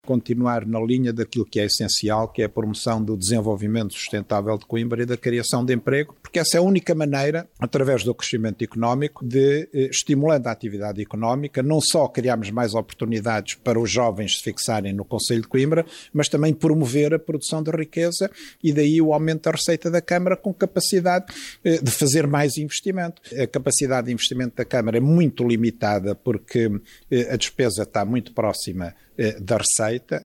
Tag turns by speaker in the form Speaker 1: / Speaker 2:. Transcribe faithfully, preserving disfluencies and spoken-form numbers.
Speaker 1: continuar na linha daquilo que é essencial, que é a promoção do desenvolvimento sustentável de Coimbra e da criação de emprego, porque essa é a única maneira, através do crescimento económico, de, eh, estimulando a atividade económica, não só criarmos mais oportunidades para os jovens se fixarem no Concelho de Coimbra, mas também promover a produção de riqueza e daí o aumento da receita da Câmara com capacidade eh, de fazer mais investimento. A capacidade de investimento da Câmara é muito limitada porque eh, a despesa está muito próxima eh, da receita.